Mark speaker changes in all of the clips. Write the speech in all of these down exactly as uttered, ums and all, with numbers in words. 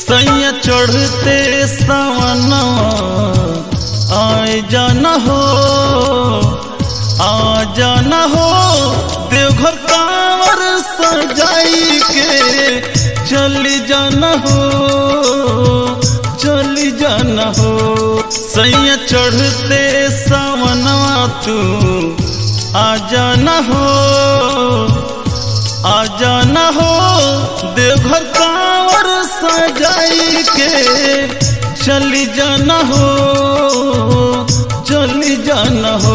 Speaker 1: सैया चढ़ते सावनवा आए जाना हो आ जाना हो देवघर कांवर सजाई के चली जाना हो चली जाना हो। सैया चढ़ते सावनवा तू आ जाना हो आ जाना हो देवघर कांवर सजाई के चली जाना हो चली जाना हो।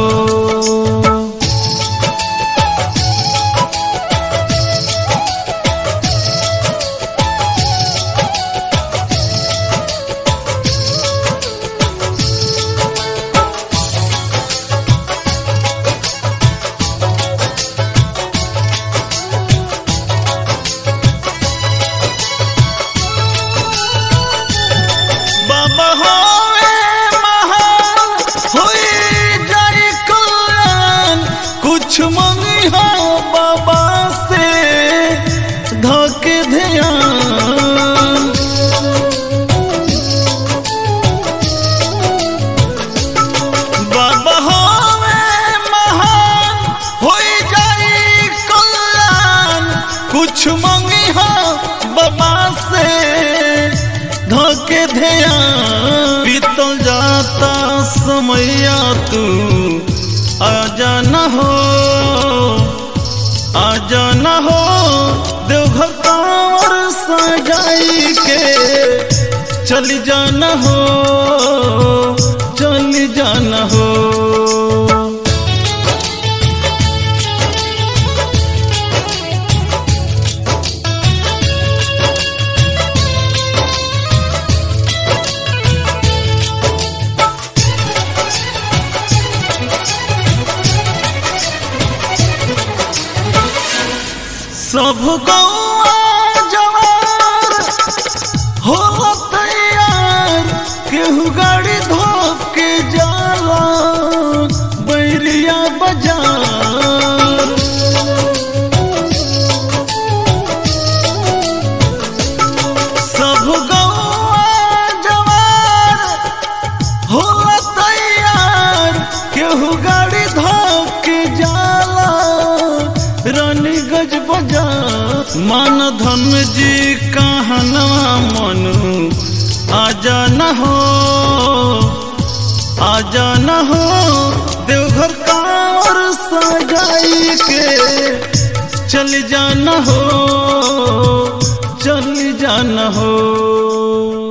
Speaker 1: कुछ मंगी हो बाबा से धोके ध्यान बाबा हो महान हो जाई कल्याण। कुछ मंगी हो बाबा से धोके ध्यान। बीतल जाता समैया तू आ जाना हो आ जाना हो देवघर कांवर सजाई के चली जाना हो चली जाना हो। सब गौआ जवार हो तैयार केहू गाड़ी धोप के जाला बैरिया बाजार। सब गौआ जवार हो तैयार केहू गाड़ी धोप के जाला रानी गज बजा। मान धन जी कहनवा मनु आ जाना हो आ जाना हो देवघर कांवर सजाई के चल जाना हो।